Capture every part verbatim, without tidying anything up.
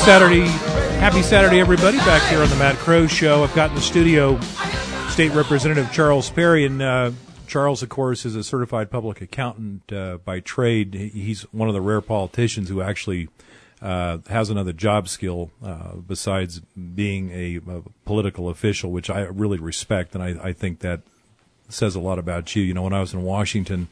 Saturday. Happy Saturday, everybody. Back here on the Matt Crow Show. I've got in the studio State Representative Charles Perry. And uh, Charles, of course, is a certified public accountant uh, by trade. He's one of the rare politicians who actually uh, has another job skill uh, besides being a, a political official, which I really respect. And I, I think that says a lot about you. You know, when I was in Washington,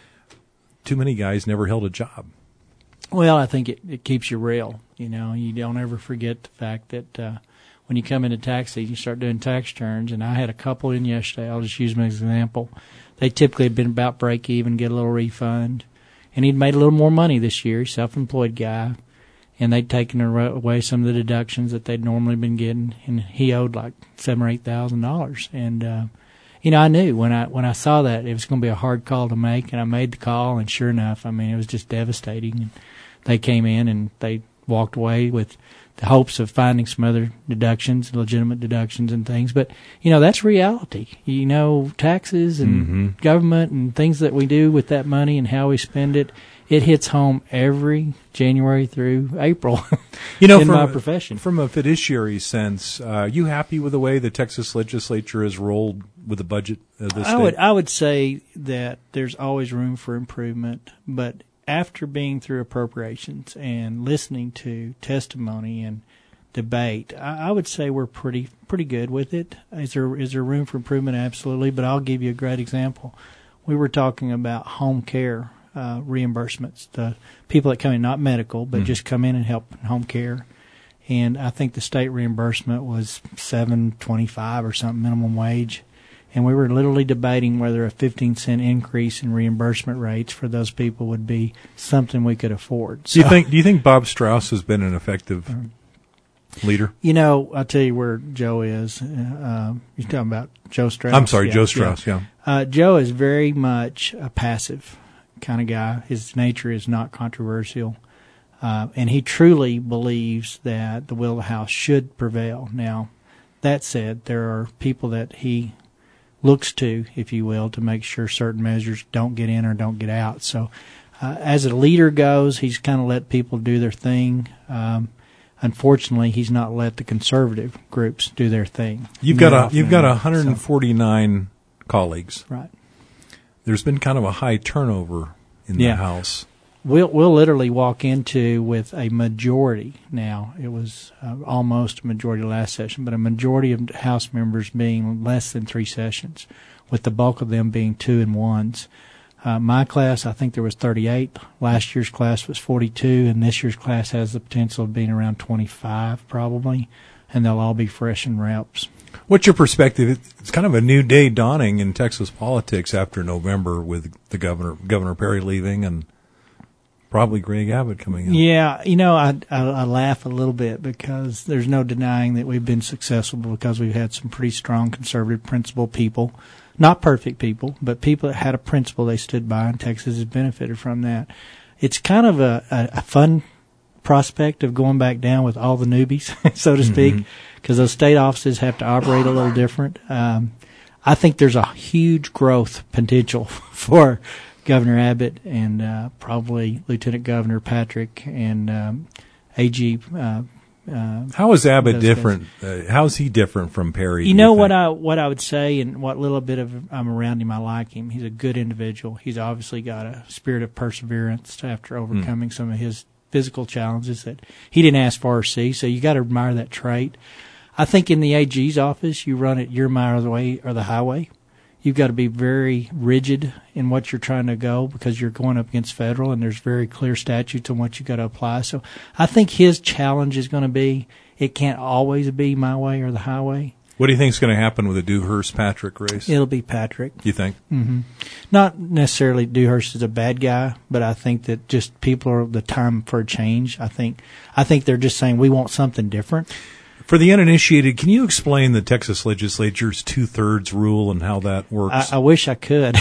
too many guys never held a job. Well, I think it, it keeps you real. You know, you don't ever forget the fact that uh, when you come into tax season, you start doing tax returns. And I had a couple in yesterday. I'll just use them as an example. They typically have been about break even, get a little refund. And he'd made a little more money this year, self-employed guy. And they'd taken away some of the deductions that they'd normally been getting. And he owed like seven or eight thousand dollars. And uh, you know, I knew when I when I saw that it was going to be a hard call to make, and I made the call. And sure enough, I mean, it was just devastating. And they came in and they walked away with the hopes of finding some other deductions, legitimate deductions and things. But, you know, that's reality. You know, taxes and mm-hmm. government and things that we do with that money and how we spend it, it hits home every January through April you know, in from, my profession. From a fiduciary sense, uh, are you happy with the way the Texas legislature has rolled with the budget of the state? I would, I would say that there's always room for improvement, but after being through appropriations and listening to testimony and debate, I, I would say we're pretty pretty good with it. Is there is there room for improvement? Absolutely. But I'll give you a great example. We were talking about home care uh, reimbursements, the people that come in, not medical, but mm-hmm. just come in and help in home care. And I think the state reimbursement was seven twenty-five or something, minimum wage. And we were literally debating whether a fifteen cent increase in reimbursement rates for those people would be something we could afford. So, do you think? Do you think Bob Strauss has been an effective um, leader? You know, I'll tell you where Joe is. Uh, you're talking about Joe Strauss. I'm sorry, yeah, Joe Strauss. Yeah. yeah. Uh, Joe is very much a passive kind of guy. His nature is not controversial, uh, and he truly believes that the will of the House should prevail. Now, that said, there are people that he looks to, if you will, to make sure certain measures don't get in or don't get out. So uh, as a leader goes, he's kind of let people do their thing. Um, unfortunately, he's not let the conservative groups do their thing. You've got a, you've got one hundred forty-nine so. colleagues. Right. There's been kind of a high turnover in yeah. the House. We'll, we'll literally walk into with a majority now. It was uh, almost a majority last session, but a majority of House members being less than three sessions, with the bulk of them being two and ones. Uh, my class, I think there was thirty-eight. Last year's class was forty-two, and this year's class has the potential of being around twenty-five probably, and they'll all be fresh and reps. What's your perspective? It's kind of a new day dawning in Texas politics after November with the governor, Governor Perry leaving and probably Greg Abbott coming in. Yeah, you know, I, I I laugh a little bit because there's no denying that we've been successful because we've had some pretty strong conservative principled people. Not perfect people, but people that had a principle they stood by, and Texas has benefited from that. It's kind of a, a, a fun prospect of going back down with all the newbies, so to speak, because mm-hmm. those state offices have to operate a little different. Um, I think there's a huge growth potential for Governor Abbott and uh, probably Lieutenant Governor Patrick and um, A G. Uh, uh, how is Abbott different? Uh, how is he different from Perry? You know you what I what I would say, and what little bit of I'm around him, I like him. He's a good individual. He's obviously got a spirit of perseverance after overcoming mm. some of his physical challenges that he didn't ask for or see. So you got to admire that trait. I think in the A G's office, you run it your mile of the way or the highway. You've got to be very rigid in what you're trying to go because you're going up against federal, and there's very clear statutes on what you got to apply. So I think his challenge is going to be it can't always be my way or the highway. What do you think is going to happen with the Dewhurst-Patrick race? It'll be Patrick. You think? Mm-hmm. Not necessarily Dewhurst is a bad guy, but I think that just people are the time for a change. I think I think they're just saying we want something different. For the uninitiated, can you explain the Texas legislature's two-thirds rule and how that works? I, I wish I could.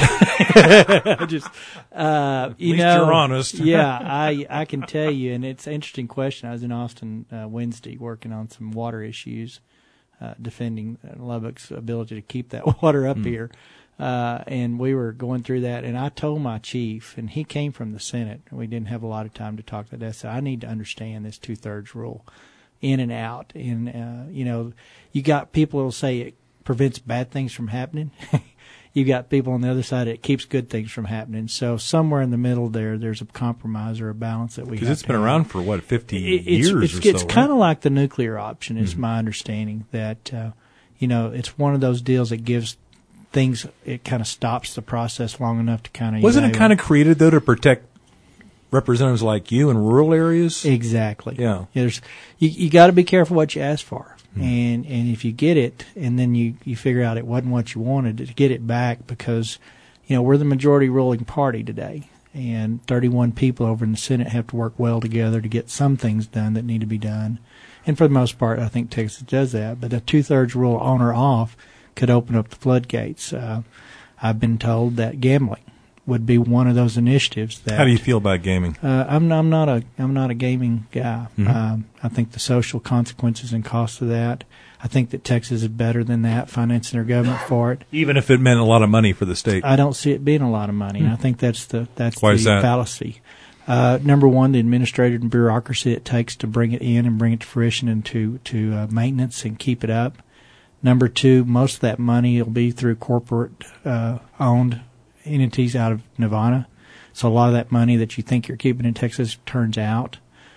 I just, uh, At you least know, you're honest. yeah, I I can tell you, and it's an interesting question. I was in Austin uh, Wednesday working on some water issues, uh, defending Lubbock's ability to keep that water up mm. here. Uh, and we were going through that, and I told my chief, and he came from the Senate, and we didn't have a lot of time to talk to that. I said, I need to understand this two-thirds rule. in and out. And, uh, you know, you got people who will say it prevents bad things from happening. You got people on the other side that keeps good things from happening. So somewhere in the middle there, there's a compromise or a balance that we have. Because it's been have. around for, what, fifty it, years it's, or it's, so, It's right? kind of like the nuclear option is Mm-hmm. my understanding, that, uh, you know, it's one of those deals that gives things, it kind of stops the process long enough to kind of Wasn't it kind of created, though, to protect representatives like you in rural areas? Exactly. Yeah. There's you, you got to be careful what you ask for. Hmm. And and if you get it and then you, you figure out it wasn't what you wanted, to get it back, because, you know, we're the majority ruling party today, and thirty-one people over in the Senate have to work well together to get some things done that need to be done. And for the most part, I think Texas does that. But a two-thirds rule on or off could open up the floodgates. Uh, I've been told that gambling would be one of those initiatives that. How do you feel about gaming? Uh, I'm I'm not a I'm not a gaming guy. Mhm. Um, I think the social consequences and costs of that. I think that Texas is better than that, financing their government for it. Even if it meant a lot of money for the state. I don't see it being a lot of money. And I think that's the that's Why the is that? fallacy. Uh, number one, the administrative and bureaucracy it takes to bring it in and bring it to fruition and to to uh, maintenance and keep it up. Number two, most of that money will be through corporate uh, owned entities out of Nevada. So a lot of that money that you think you're keeping in Texas turns out.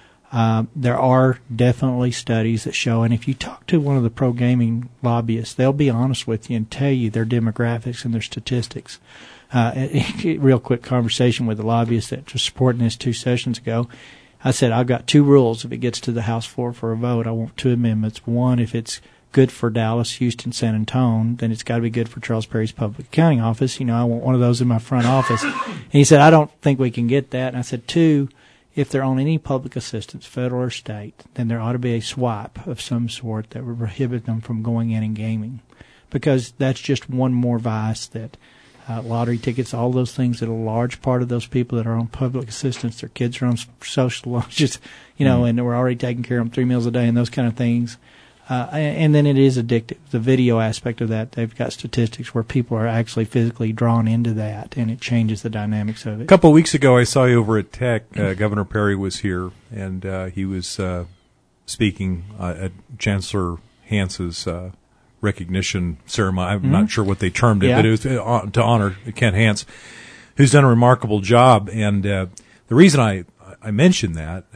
Uh, there are definitely studies that show, and if you talk to one of the pro-gaming lobbyists, they'll be honest with you and tell you their demographics and their statistics. Uh, a, a real quick conversation with the lobbyist that was supporting this two sessions ago. I said, I've got two rules. If it gets to the House floor for a vote, I want two amendments. One, if it's good for Dallas, Houston, San Antonio, then it's got to be good for Charles Perry's public accounting office. You know, I want one of those in my front office. And he said, I don't think we can get that. And I said, two, if they're on any public assistance, federal or state, then there ought to be a swipe of some sort that would prohibit them from going in and gaming, because that's just one more vice that uh, lottery tickets, all those things that a large part of those people that are on public assistance, their kids are on social lunches, you know, mm-hmm. and we're already taking care of them three meals a day and those kind of things. Uh, and then it is addictive. The video aspect of that, they've got statistics where people are actually physically drawn into that, and it changes the dynamics of it. A couple of weeks ago, I saw you over at Tech. Uh, Governor Perry was here, and uh, he was uh, speaking uh, at Chancellor Hance's uh, recognition ceremony. I'm mm-hmm. not sure what they termed it, yeah. but it was uh, to honor Kent Hance, who's done a remarkable job. And uh, the reason I, I mentioned that,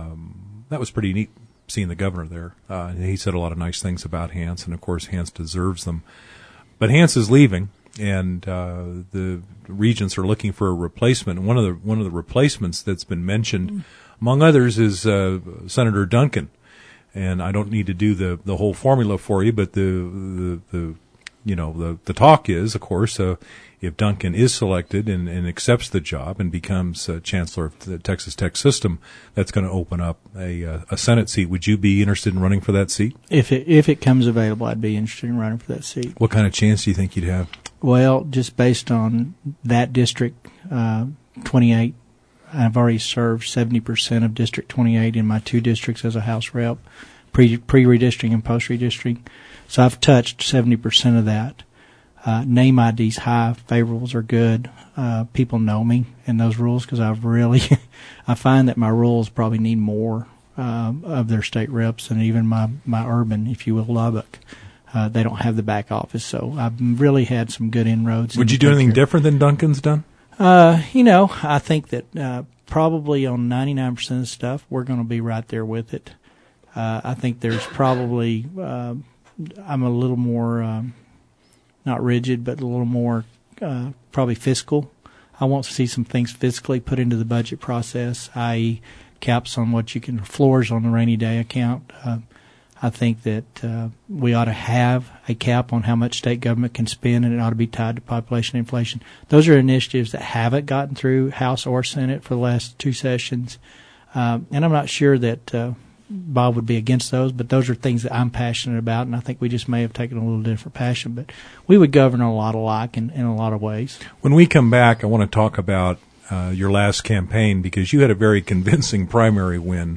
um, that was pretty neat. Seeing the governor there. Uh, he said a lot of nice things about Hance, and of course Hance deserves them. But Hance is leaving, and uh, the regents are looking for a replacement. And one of the one of the replacements that's been mentioned, mm. among others, is uh, Senator Duncan. And I don't need to do the, the whole formula for you, but the the, the you know the, the talk is, of course, uh, if Duncan is selected and, and accepts the job and becomes uh, chancellor of the Texas Tech system, that's going to open up a uh, a Senate seat. Would you be interested in running for that seat? If it if it comes available, I'd be interested in running for that seat. What kind of chance do you think you'd have? Well, just based on that district, uh, twenty-eight, I've already served seventy percent of District twenty-eight in my two districts as a House rep, pre pre-redistricting and post-redistricting. So I've touched seventy percent of that. Uh, name I D's high, favorables are good. Uh, people know me in those rules because I've really, I find that my rules probably need more uh, of their state reps than even my, my urban, if you will, Lubbock. Uh, they don't have the back office, so I've really had some good inroads. Would you do anything different than Duncan's done? Uh, you know, I think that uh, probably on ninety-nine percent of the stuff, we're going to be right there with it. Uh, I think there's probably, uh, I'm a little more... Um, not rigid, but a little more uh, probably fiscal. I want to see some things fiscally put into the budget process, that is caps on what you can, floors on the rainy day account. Uh, I think that uh, we ought to have a cap on how much state government can spend, and it ought to be tied to population inflation. Those are initiatives that haven't gotten through House or Senate for the last two sessions. Um, and I'm not sure that uh, Bob would be against those, but those are things that I'm passionate about, and I think we just may have taken a little different passion. But we would govern a lot alike in, in a lot of ways. When we come back, I want to talk about uh, your last campaign, because you had a very convincing primary win.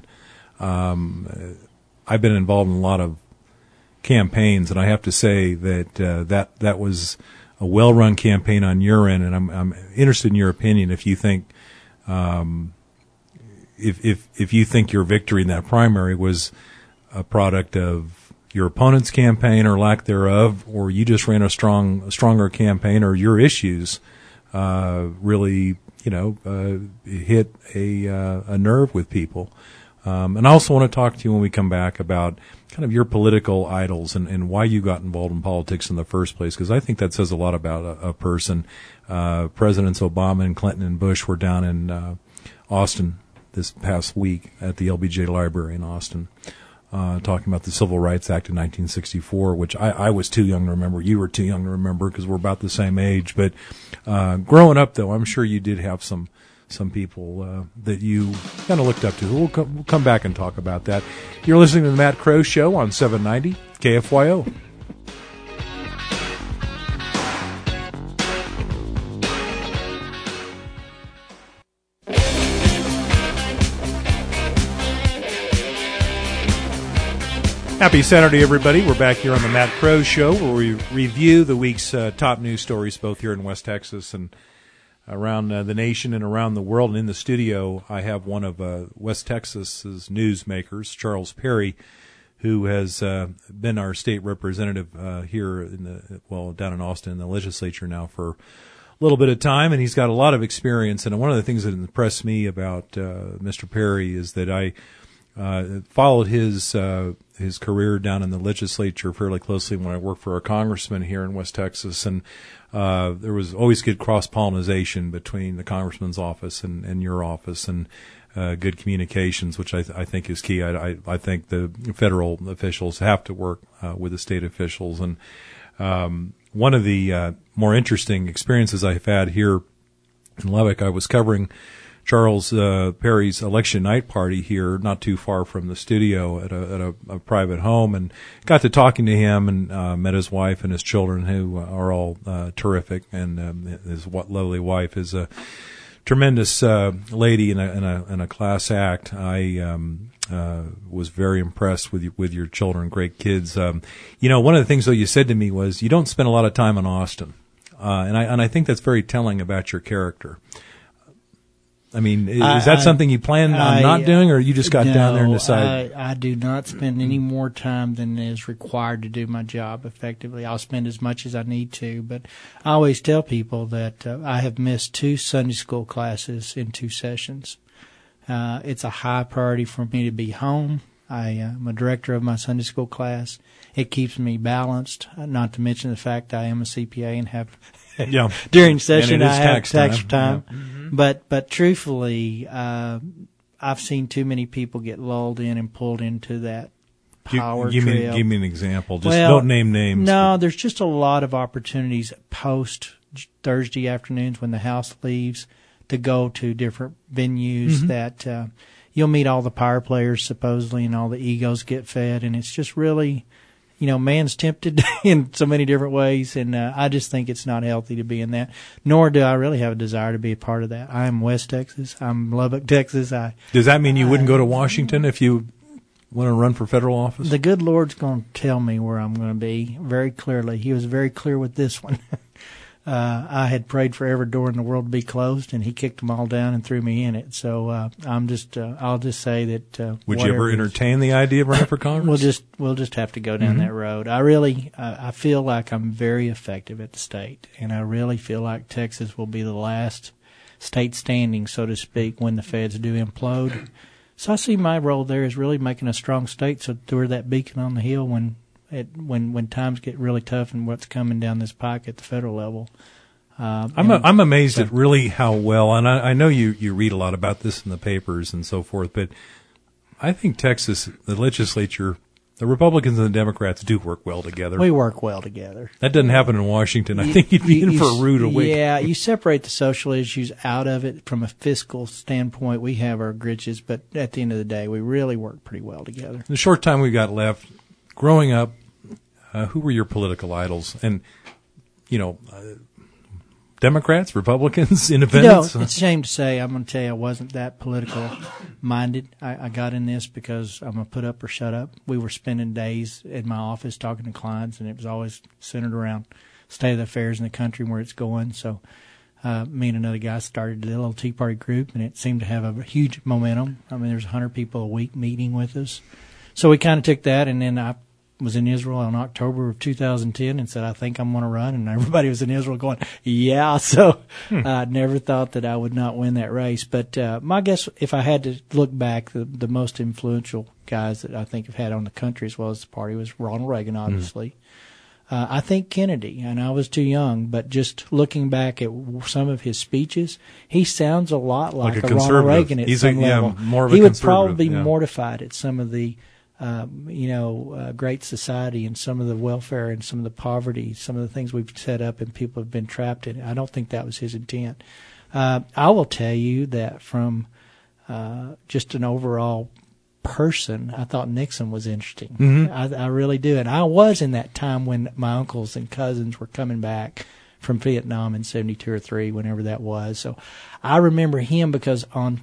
Um, I've been involved in a lot of campaigns, and I have to say that uh, that that was a well-run campaign on your end, and I'm, I'm interested in your opinion if you think um, if if if you think your victory in that primary was a product of your opponent's campaign or lack thereof, or you just ran a strong, a stronger campaign, or your issues uh, really, you know, uh, hit a uh, a nerve with people. Um, and I also want to talk to you when we come back about kind of your political idols and, and why you got involved in politics in the first place, because I think that says a lot about a, a person. Uh, Presidents Obama and Clinton and Bush were down in uh, Austin this past week at the L B J Library in Austin, uh, talking about the Civil Rights Act of nineteen sixty-four, which I, I was too young to remember. You were too young to remember because we're about the same age. But uh, growing up, though, I'm sure you did have some some people uh, that you kind of looked up to. We'll come, we'll come back and talk about that. You're listening to the Matt Crow Show on seven ninety K F Y O. Happy Saturday, everybody. We're back here on the Matt Crow Show, where we review the week's uh, top news stories, both here in West Texas and around uh, the nation and around the world. And in the studio, I have one of uh, West Texas's newsmakers, Charles Perry, who has uh, been our state representative uh, here in the well down in Austin in the legislature now for a little bit of time, and he's got a lot of experience. And one of the things that impressed me about uh, Mister Perry is that I uh, followed his uh, his career down in the legislature fairly closely when I worked for a congressman here in West Texas, and uh, there was always good cross-pollination between the congressman's office and, and your office, and uh, good communications, which I, th- I think is key. I, I, I think the federal officials have to work uh, with the state officials, and um, one of the uh, more interesting experiences I've had here in Lubbock, I was covering Charles uh, Perry's election night party here, not too far from the studio at a, at a, a private home, and got to talking to him and uh, met his wife and his children, who are all uh, terrific. And um, his lovely wife is a tremendous uh, lady and a, and a, and a class act. I um, uh, was very impressed with you, with your children, great kids. Um, you know, one of the things though you said to me was you don't spend a lot of time in Austin, uh, and I and I think that's very telling about your character. I mean, is I, that something you planned on I, not doing, or you just got no, down there and decided? I, I do not spend any more time than is required to do my job effectively. I'll spend as much as I need to, but I always tell people that uh, I have missed two Sunday school classes in two sessions. Uh, it's a high priority for me to be home. I am a director of my Sunday school class. It keeps me balanced, not to mention the fact I am a C P A and have yeah. during session I have tax tax time. time. Yeah. Mm-hmm. But but truthfully, uh, I've seen too many people get lulled in and pulled into that power give, give trail. Me, give me an example. Just well, don't name names. No, there's just a lot of opportunities post Thursday afternoons when the House leaves to go to different venues mm-hmm. that uh, you'll meet all the power players supposedly, and all the egos get fed, and it's just really, you know, man's tempted in so many different ways, and uh, I just think it's not healthy to be in that, nor do I really have a desire to be a part of that. I'm West Texas. I'm Lubbock, Texas. I Does that mean you I, wouldn't go to Washington if you want to run for federal office? The good Lord's going to tell me where I'm going to be very clearly. He was very clear with this one. Uh, I had prayed for every door in the world to be closed, and he kicked them all down and threw me in it. So uh, I'm just, uh, I'll just say that. Uh, Would you ever entertain the idea of running for Congress? We'll just, we'll just have to go down mm-hmm. that road. I really, uh, I feel like I'm very effective at the state, and I really feel like Texas will be the last state standing, so to speak, when the feds do implode. So I see my role there as really making a strong state, so we're that beacon on the hill when. It, when when times get really tough and what's coming down this pike at the federal level. Uh, I'm a, I'm amazed so, at really how well, and I, I know you, you read a lot about this in the papers and so forth, but I think Texas, the legislature, the Republicans and the Democrats do work well together. We work well together. That doesn't happen in Washington. I you, think you'd be you, in for a rude awakening. Yeah, you separate the social issues out of it from a fiscal standpoint. We have our glitches, but at the end of the day, we really work pretty well together. In the short time we've got left, growing up, uh, who were your political idols? And, you know, uh, Democrats, Republicans, Independents? You know, it's a shame to say, I'm going to tell you, I wasn't that political minded. I, I got in this because I'm going to put up or shut up. We were spending days in my office talking to clients, and it was always centered around state of the affairs in the country and where it's going. So uh, me and another guy started a little Tea Party group, and it seemed to have a huge momentum. I mean, there's one hundred people a week meeting with us. so we kind of took that, and then I was in Israel in October of two thousand ten and said, I think I'm going to run. And everybody was in Israel going, yeah. So hmm. I never thought that I would not win that race. But uh, my guess, if I had to look back, the, the most influential guys that I think have had on the country as well as the party was Ronald Reagan, obviously. Hmm. Uh, I think Kennedy, and I was too young, but just looking back at some of his speeches, he sounds a lot like, like a, a Ronald Reagan at He's some a, level. Yeah, more of he a would probably be yeah. mortified at some of the Um, you know, uh, great society and some of the welfare and some of the poverty, some of the things we've set up and people have been trapped in. I don't think that was his intent. Uh, I will tell you that from uh, just an overall person, I thought Nixon was interesting. Mm-hmm. I, I really do. And I was in that time when my uncles and cousins were coming back from Vietnam in seventy-two or three, whenever that was. So I remember him because on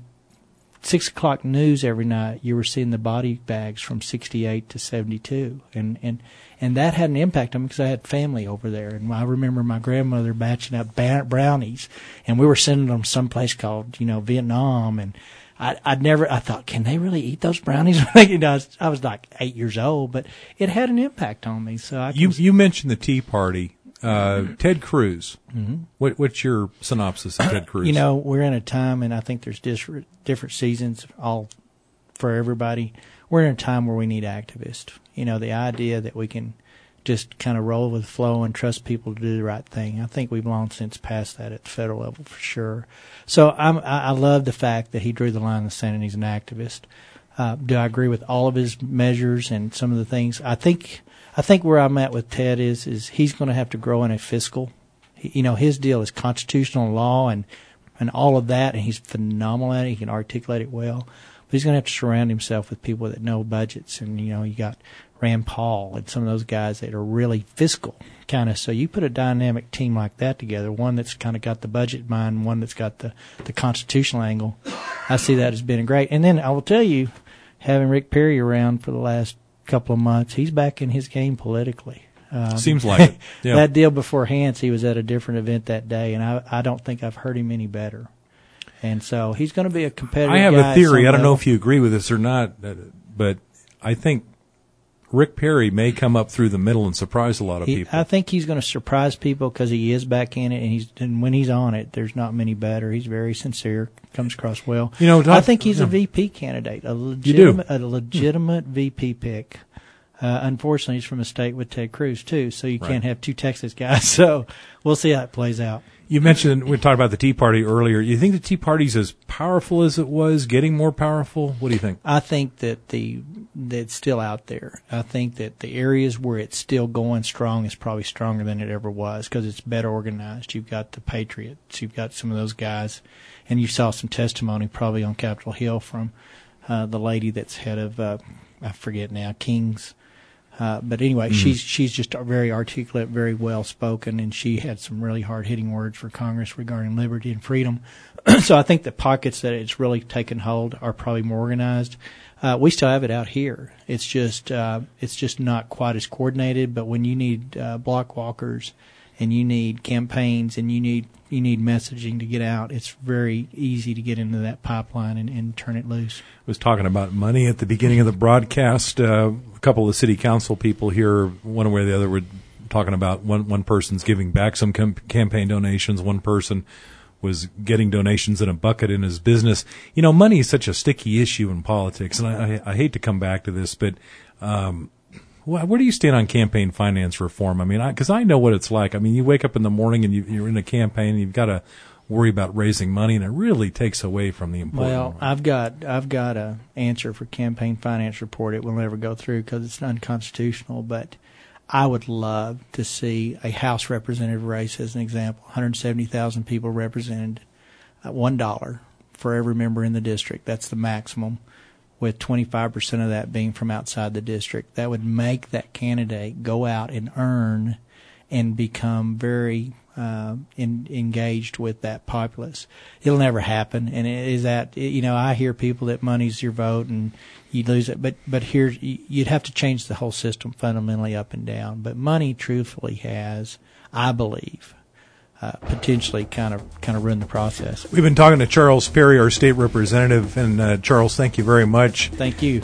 Six o'clock news every night, you were seeing the body bags from sixty-eight to seventy-two, and and and that had an impact on me because I had family over there, and I remember my grandmother batching up brownies, and we were sending them someplace called you know Vietnam, and I I'd never I thought, can they really eat those brownies? you know, I was, I was like eight years old, but it had an impact on me. So I you can, you mentioned the Tea Party. Uh, Ted Cruz. Mm-hmm. What, what's your synopsis of Ted Cruz? You know, we're in a time, and I think there's dis- different seasons all for everybody. We're in a time where we need activists. You know, the idea that we can just kind of roll with the flow and trust people to do the right thing. I think we've long since passed that at the federal level for sure. So I'm, I, I love the fact that he drew the line in the sand and he's an activist. Uh, do I agree with all of his measures and some of the things? I think... I think where I'm at with Ted is is he's going to have to grow in a fiscal. He, you know, his deal is constitutional law and and all of that, and he's phenomenal at it. He can articulate it well. But he's going to have to surround himself with people that know budgets. And, you know, you got Rand Paul and some of those guys that are really fiscal kind of. So you put a dynamic team like that together, one that's kind of got the budget mind, one that's got the, the constitutional angle. I see that as being great. And then I will tell you, having Rick Perry around for the last couple of months, he's back in his game politically. Um, Seems like it. Yeah. That deal before Hans, he was at a different event that day, and I, I don't think I've heard him any better. And so he's going to be a competitive I have guy a theory. I don't level. know if you agree with this or not, but I think Rick Perry may come up through the middle and surprise a lot of he, people. I think he's going to surprise people because he is back in it, and he's and when he's on it, there's not many better. He's very sincere, comes across well. You know, I think he's yeah. a V P candidate, a legitimate, a legitimate V P pick. Uh, unfortunately, he's from a state with Ted Cruz, too, so you right. can't have two Texas guys. So we'll see how it plays out. You mentioned, we talked about the Tea Party earlier. You think the Tea Party's as powerful as it was, getting more powerful? What do you think? I think that the that it's still out there. I think that the areas where it's still going strong is probably stronger than it ever was because it's better organized. You've got the Patriots. You've got some of those guys. And you saw some testimony probably on Capitol Hill from uh, the lady that's head of, uh, I forget now, King's. Uh, but anyway, mm-hmm. she's she's just very articulate, very well spoken, and she had some really hard hitting words for Congress regarding liberty and freedom. So I think the pockets that it's really taken hold are probably more organized. Uh, we still have it out here. It's just uh, it's just not quite as coordinated. But when you need uh, block walkers and you need campaigns and you need you need messaging to get out, it's very easy to get into that pipeline and, and turn it loose. I was talking about money at the beginning of the broadcast. Uh, a couple of city council people here, one way or the other, were talking about one one person's giving back some com- campaign donations. One person was getting donations in a bucket in his business. You know, money is such a sticky issue in politics, and I, I, I hate to come back to this, but um, where do you stand on campaign finance reform? I mean, because I, I know what it's like. I mean, you wake up in the morning and you, you're in a campaign, and you've got to worry about raising money, and it really takes away from the important. Well, one. I've got I've got a answer for campaign finance report. It will never go through because it's unconstitutional. But I would love to see a House representative race, as an example, one hundred seventy thousand people represented, at one dollar for every member in the district. That's the maximum, with twenty-five percent of that being from outside the district. That would make that candidate go out and earn and become very uh, in, engaged with that populace. It'll never happen, and it is that, you know, I hear people that money's your vote and you lose it, but but here you'd have to change the whole system fundamentally up and down. But money, truthfully, has, I believe, uh, potentially kind of kind of ruined the process. We've been talking to Charles Perry, our state representative, and uh, Charles, thank you very much. Thank you.